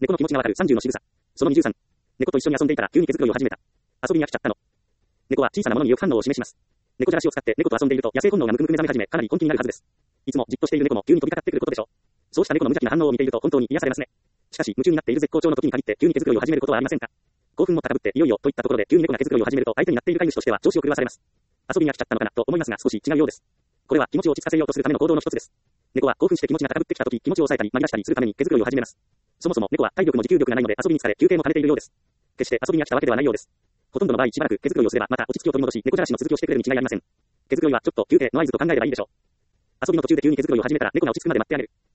猫の気持ちがわかる30の仕草。その23。猫と一緒に遊んでいたら急に毛づくろいを始めた。遊びに飽きちゃったの。猫は小さなものによく反応を示します。猫じゃらしを使って猫と遊んでいると野生本能がむくむく目覚め始め、かなり根気になるはずです。いつもじっとしている猫も急に飛びかかってくることでしょう。そうした猫の無邪気な反応を見ていると本当に癒されますね。しかし夢中になっている絶好調の時に限って急に毛づくろいを始めることはありませんか？興奮も高ぶっていよいよといったところで急に猫が毛づくろいを始めると相手になっている飼い主としては調子を狂わされます。遊びに飽きちゃったのかなと思いますが少し違うようです。これは気持ちを落ち着かせようとするための行動の一つです。猫は興奮して気持ちが高ぶってきた時、気持ちを抑えたり紛らしたりするために毛づくろいを始めます。そもそも猫は体力も持久力がないので遊びに疲れ休憩も兼ねているようです。決して遊びに飽きたわけではないようです。ほとんどの場合しばらく毛づくろいをすればまた落ち着きを取り戻し猫じゃらしの続きをしてくれるに違いありません。毛づくろいはちょっと休憩の合図と考えればいいでしょう。遊びの途中で急に毛づくろいを始めたら猫が落ち着くまで待ってあげる。